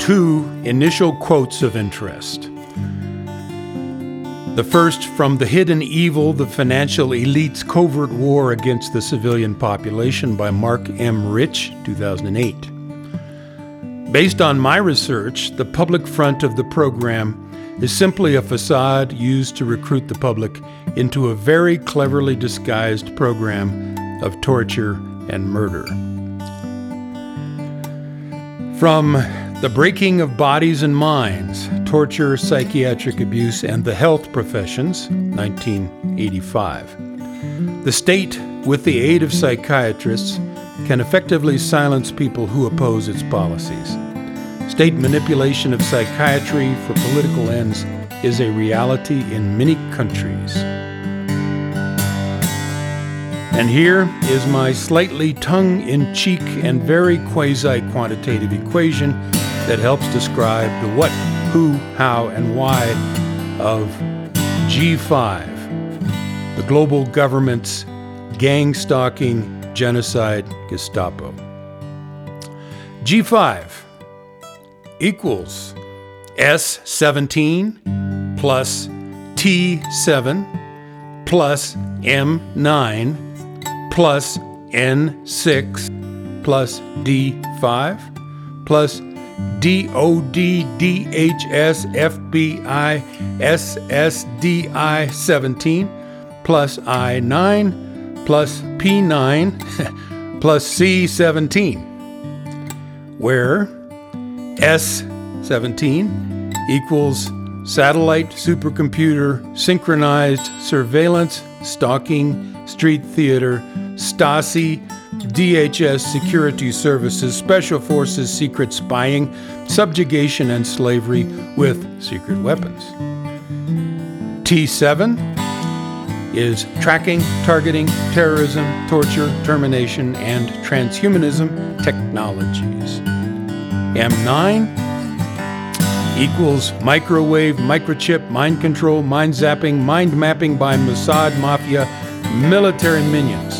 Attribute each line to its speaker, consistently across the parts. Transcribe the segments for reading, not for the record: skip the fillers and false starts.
Speaker 1: two initial quotes of interest. The first from The Hidden Evil, the Financial Elite's Covert War Against the Civilian Population by Mark M. Rich, 2008. Based on my research, the public front of the program is simply a facade used to recruit the public into a very cleverly disguised program of torture and murder. From The Breaking of Bodies and Minds, Torture, Psychiatric Abuse, and the Health Professions, 1985. The state, with the aid of psychiatrists, can effectively silence people who oppose its policies. State manipulation of psychiatry for political ends is a reality in many countries. And here is my slightly tongue-in-cheek and very quasi-quantitative equation that helps describe the what, who, how, and why of G5, the global government's gang-stalking genocide Gestapo. G5 equals S17 plus T7 plus M9 plus N6 plus D5 plus DOD, DHS, FBI, SSDI 17 plus I9 plus P9 plus C17, where S17 equals satellite supercomputer synchronized surveillance, stalking, street theater, Stasi, DHS security services, special forces, secret spying, subjugation, and slavery with secret weapons. T7 is tracking, targeting, terrorism, torture, termination, and transhumanism technologies. M9 equals microwave, microchip, mind control, mind zapping, mind mapping by Mossad Mafia military minions.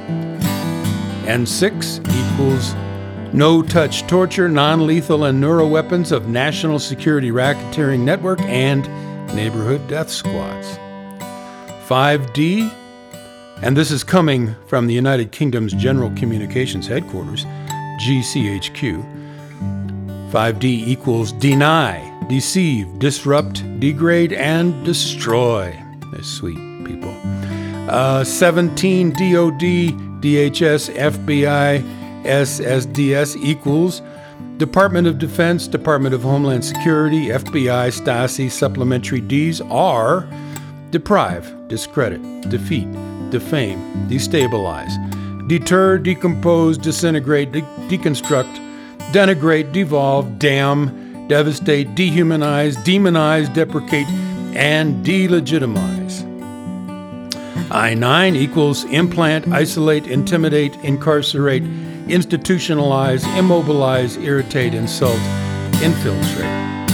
Speaker 1: N6 equals no-touch torture, non-lethal and neuroweapons of national security racketeering network and neighborhood death squads. 5D, and this is coming from the United Kingdom's General Communications Headquarters, GCHQ. 5D equals deny, deceive, disrupt, degrade, and destroy. They're sweet people. 17 DOD, DHS, FBI, SSDS equals Department of Defense, Department of Homeland Security, FBI, Stasi, supplementary Ds are deprive, discredit, defeat, defame, destabilize, deter, decompose, disintegrate, deconstruct, denigrate, devolve, damn, devastate, dehumanize, demonize, deprecate, and delegitimize. I9 equals implant, isolate, intimidate, incarcerate, institutionalize, immobilize, irritate, insult, infiltrate.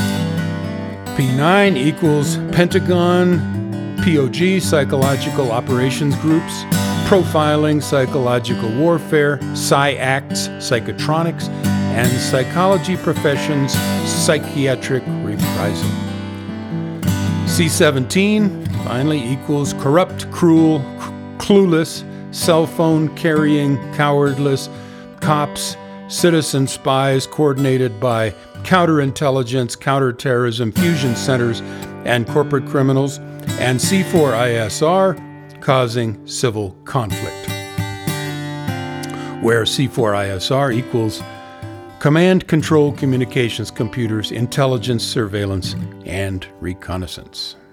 Speaker 1: P9 equals Pentagon, POG, psychological operations groups, profiling, psychological warfare, PsyActs, psychotronics, and psychology professions, psychiatric reprisal. C17 finally equals corrupt, cruel, clueless, cell phone carrying, cowardless, cops, citizen spies coordinated by counterintelligence, counterterrorism, fusion centers, and corporate criminals, and C4ISR causing civil conflict, where C4ISR equals command, control, communications, computers, intelligence, surveillance, and reconnaissance.